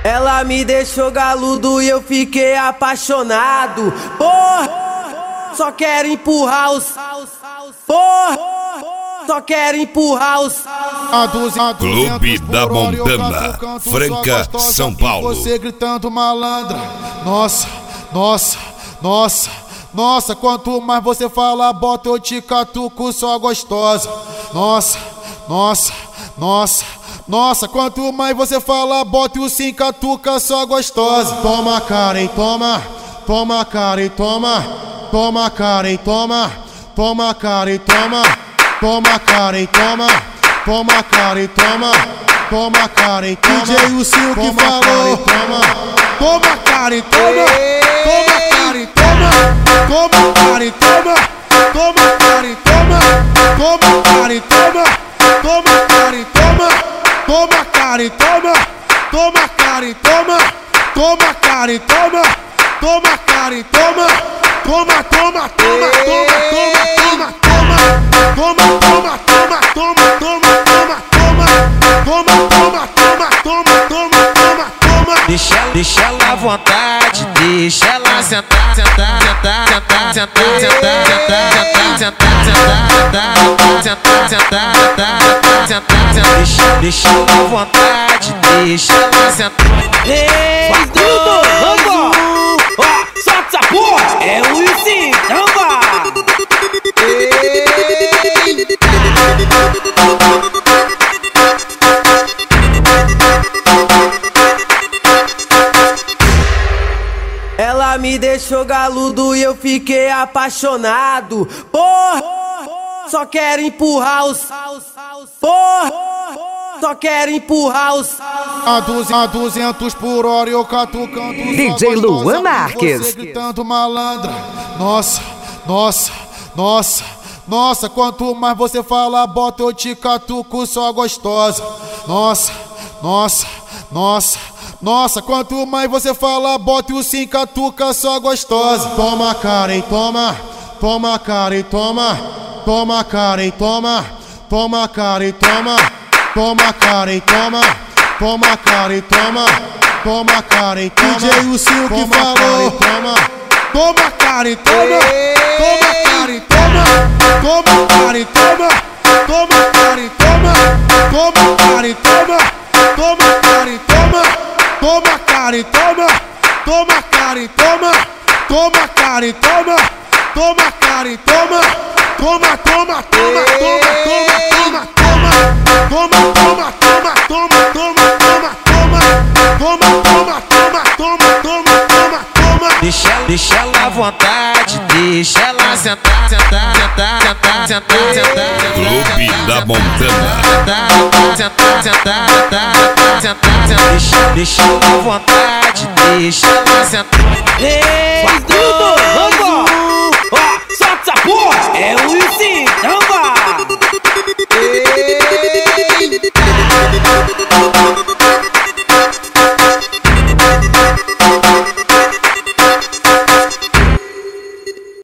Ela me deixou galudo e eu fiquei apaixonado. Porra, só quero empurrar os. Porra, só quero empurrar os. Clube da Montana, Franca, São Paulo. Você gritando malandra. Nossa, nossa, nossa, nossa. Quanto mais você fala, bota eu te catuco, só gostosa. Nossa, nossa, nossa. Nossa, quanto mais você fala, bota o sim, catuca, só gostosa. Toma cara e toma, toma cara e toma, toma cara e toma, toma cara e toma, toma cara e toma, toma cara e toma, toma cara e toma. DJ Lucinho que falou, toma cara e toma, toma cara e toma, toma cara e toma, toma cara e toma, toma cara e toma, toma cara e toma. Toma cara e toma, toma cara e toma, toma cara e toma, toma cara e toma, toma, toma, toma, toma, toma, toma, toma, toma, toma, toma, toma, toma, toma, toma, toma, toma, toma, toma, toma. Deixa ela à vontade, deixa ela sentar, sentar, sentar, sentar, sentar, sentar, sentar, sentar, sentar, sentar, sentar, sentar. Deixa ela à vontade, deixa ela sentar. Ei, tudo, vamos! Ó, solta essa porra! É o Lucinho, vamos! Ela me deixou galudo e eu fiquei apaixonado. Porra, só quero empurrar os. Porra, só quero empurrar os. A 200 por hora eu catucando. DJ Luan Marques. Você gritando malandra. Nossa, nossa, nossa, nossa. Quanto mais você fala, bota eu te catuco, só gostosa. Nossa, nossa, nossa, nossa. Quanto mais você fala, bota o sim, catuca, só gostosa. Toma cara e toma, toma cara e toma, toma cara e toma, toma cara e toma, toma cara e toma, toma cara e toma, toma cara e toma. DJ Lucinho que falou, toma cara e toma, toma cara e toma, toma cara e toma, toma cara e toma, toma cara e toma, toma cara e toma, toma cara e toma, toma cara e toma, toma cara e toma, toma cara e toma, toma, toma, toma, toma, toma, toma, toma, toma, toma, toma, toma, toma, toma, toma, toma, toma, toma, toma, toma. Deixa ela à vontade, deixa ela sentar, sentar, sentar, sentar, sentar, sentar. Clube da Montana. Sentar, sentar, sentar, sentar, sentar. Deixa ela à vontade, deixa ela sentar. Ei,